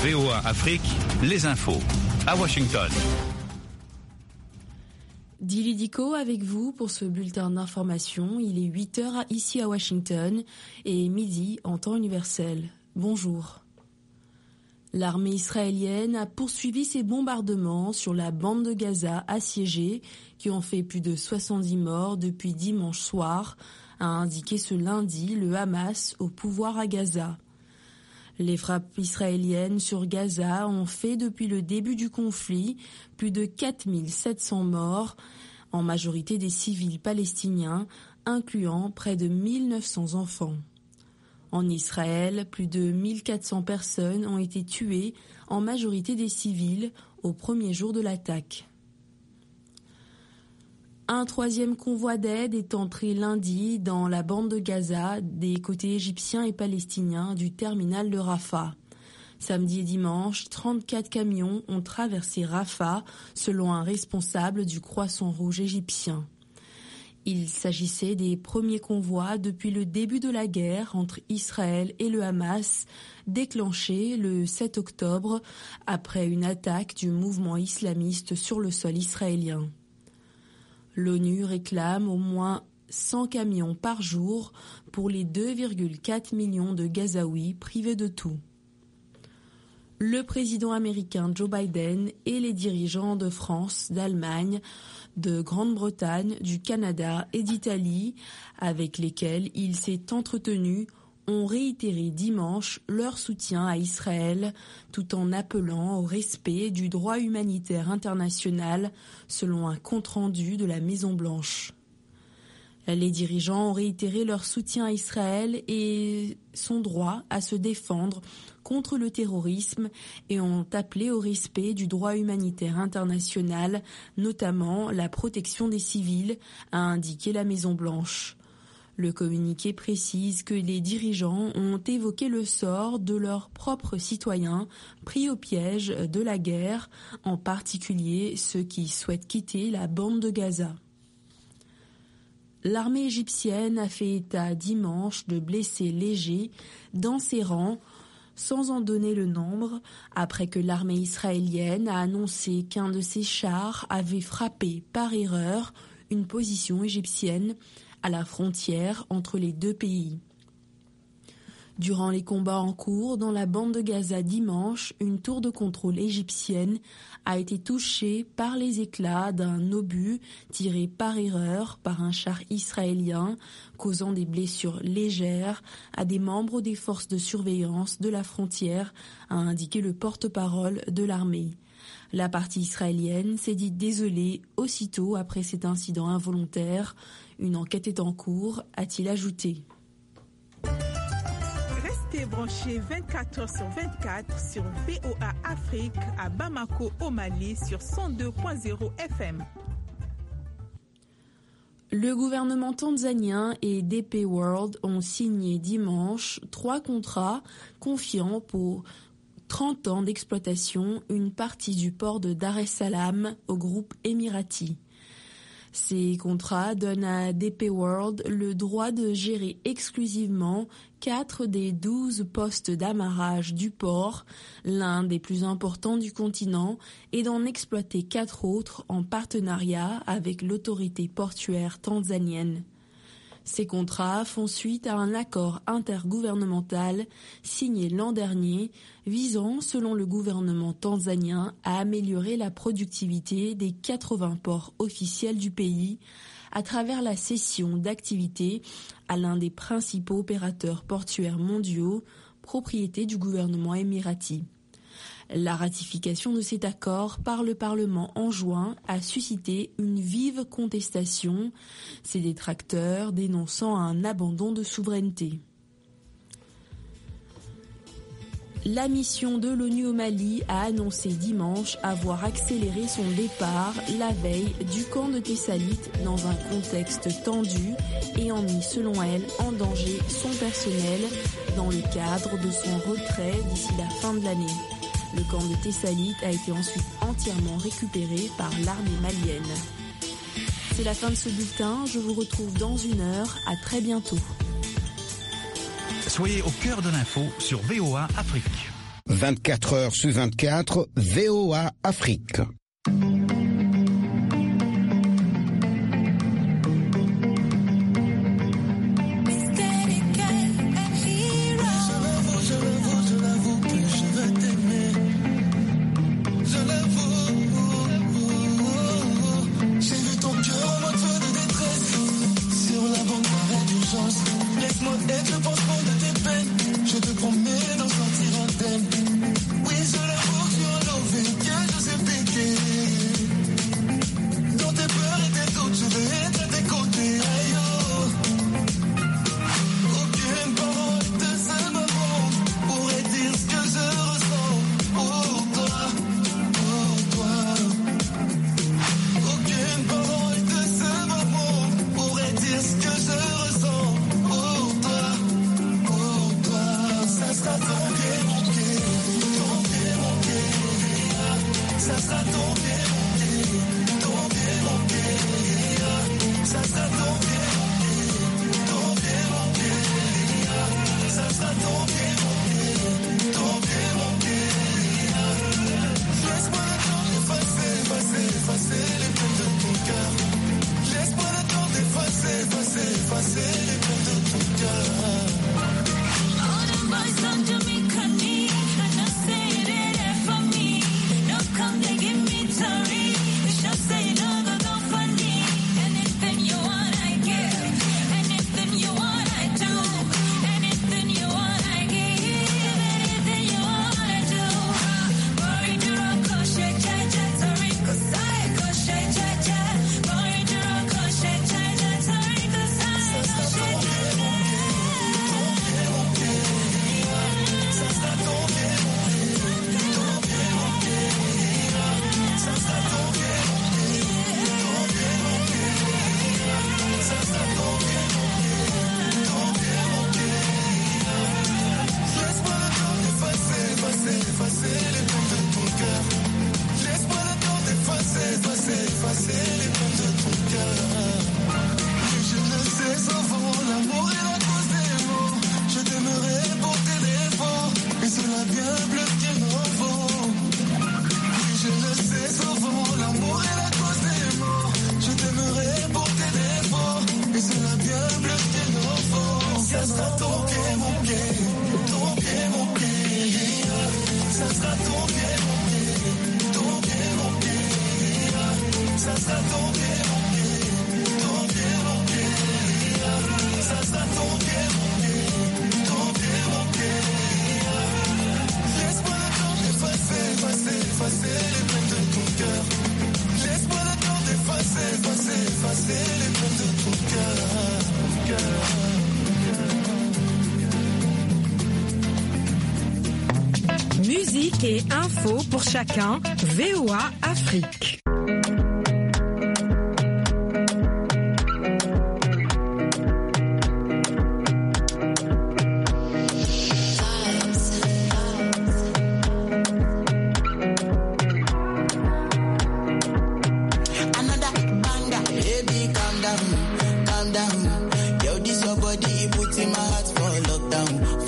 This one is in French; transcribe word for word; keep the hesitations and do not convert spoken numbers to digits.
V O A Afrique, les infos. À Washington. Dili Diko avec vous pour ce bulletin d'information. Il est huit heures ici à Washington et midi en temps universel. Bonjour. L'armée israélienne a poursuivi ses bombardements sur la bande de Gaza assiégée qui ont fait plus de soixante-dix morts depuis dimanche soir, a indiqué ce lundi le Hamas au pouvoir à Gaza. Les frappes israéliennes sur Gaza ont fait depuis le début du conflit plus de quatre mille sept cents morts, en majorité des civils palestiniens, incluant près de mille neuf cents enfants. En Israël, plus de mille quatre cents personnes ont été tuées, en majorité des civils, au premier jour de l'attaque. Un troisième convoi d'aide est entré lundi dans la bande de Gaza des côtés égyptiens et palestiniens du terminal de Rafah. Samedi et dimanche, trente-quatre camions ont traversé Rafah, selon un responsable du Croissant Rouge égyptien. Il s'agissait des premiers convois depuis le début de la guerre entre Israël et le Hamas, déclenchée le sept octobre après une attaque du mouvement islamiste sur le sol israélien. L'ONU réclame au moins cent camions par jour pour les deux virgule quatre millions de Gazaouis privés de tout. Le président américain Joe Biden et les dirigeants de France, d'Allemagne, de Grande-Bretagne, du Canada et d'Italie, avec lesquels il s'est entretenu, ont réitéré dimanche leur soutien à Israël tout en appelant au respect du droit humanitaire international selon un compte-rendu de la Maison-Blanche. Les dirigeants ont réitéré leur soutien à Israël et son droit à se défendre contre le terrorisme et ont appelé au respect du droit humanitaire international, notamment la protection des civils, a indiqué la Maison-Blanche. Le communiqué précise que les dirigeants ont évoqué le sort de leurs propres citoyens pris au piège de la guerre, en particulier ceux qui souhaitent quitter la bande de Gaza. L'armée égyptienne a fait état dimanche de blessés légers dans ses rangs, sans en donner le nombre, après que l'armée israélienne a annoncé qu'un de ses chars avait frappé par erreur une position égyptienne à la frontière entre les deux pays. Durant les combats en cours dans la bande de Gaza dimanche, une tour de contrôle égyptienne a été touchée par les éclats d'un obus tiré par erreur par un char israélien, causant des blessures légères à des membres des forces de surveillance de la frontière, a indiqué le porte-parole de l'armée. La partie israélienne s'est dite désolée aussitôt après cet incident involontaire. Une enquête est en cours, a-t-il ajouté. Restez branchés vingt-quatre heures sur vingt-quatre sur V O A Afrique à Bamako au Mali sur cent deux point zéro F M. Le gouvernement tanzanien et D P World ont signé dimanche trois contrats confiant pour trente ans d'exploitation une partie du port de Dar es Salaam au groupe émirati. Ces contrats donnent à D P World le droit de gérer exclusivement quatre des douze postes d'amarrage du port, l'un des plus importants du continent, et d'en exploiter quatre autres en partenariat avec l'autorité portuaire tanzanienne. Ces contrats font suite à un accord intergouvernemental signé l'an dernier visant, selon le gouvernement tanzanien, à améliorer la productivité des quatre-vingts ports officiels du pays à travers la cession d'activités à l'un des principaux opérateurs portuaires mondiaux, propriété du gouvernement émirati. La ratification de cet accord par le Parlement en juin a suscité une vive contestation, ses détracteurs dénonçant un abandon de souveraineté. La mission de l'ONU au Mali a annoncé dimanche avoir accéléré son départ la veille du camp de Tessalit dans un contexte tendu et en mis, selon elle, en danger son personnel dans le cadre de son retrait d'ici la fin de l'année. Le camp de Tessalit a été ensuite entièrement récupéré par l'armée malienne. C'est la fin de ce bulletin, je vous retrouve dans une heure, à très bientôt. Soyez au cœur de l'info sur V O A Afrique. vingt-quatre heures sur vingt-quatre, V O A Afrique. Laisse-moi être le pansement de tes peines. Je te promets d'en sortir indemne. Oui, je l'avoue que tu as l'envie que je sais piquer. Dans tes peurs et tes doutes, je vais être à tes côtés. Aïe, oh. Aucune parole de ce moment pourrait dire ce que je ressens pour toi, pour toi. Aucune parole de ce moment pourrait dire ce que je ressens. Ça sera ton pied, mon pied, ton pied, mon pied. Ça sera ton pied, mon pied, ton pied, mon pied. Ça sera ton pied, mon pied, ton pied, mon pied. Ça sera ton pied, mon pied, ton pied, mon pied. Laisse-moi le temps d'effacer, effacer, effacer les peines de ton cœur. Laisse-moi le temps d'effacer, effacer, effacer les peines de ton cœur. Come to me, honey, and I say it for me. No, come they give me sorry. You should say no, go go funny. Anything you want, I give. Anything you want, I do. Anything you want, I give. Anything you want, I do. Boy, do rock, crochet, cha cha, sorry, 'cause I crochet, cha cha. Boy, do rock, crochet, cha cha, sorry, 'cause I crochet, cha cha. Effacer les peines de ton cœur. Laisse-moi le temps d'effacer, effacer, effacer les peines de ton cœur. Je le sais souvent, l'amour est la cause des mots. Je t'aimerai pour tes défauts, et cela vient bloquer nos mots. Oui, je le sais souvent, l'amour est la cause des mots. Je t'aimerai pour tes défauts, et cela vient bloquer nos mots. Ça sera ton pied, mon pied, ton pied, mon pied. Ça sera ton pied, mon pied, ton pied, mon pied. Ça sera ton pied, mon pied, ton pied, mon pied. Ça sera ton pied, mon pied, ton pied, mon pied. Laisse-moi le temps d'effacer, effacer, effacer les peines de ton cœur. Laisse-moi le temps d'effacer, effacer, effacer les peines de ton cœur. Musique et info pour chacun, V O A Afrique. Calm down, yo, this your body, it puts in my heart for lockdown.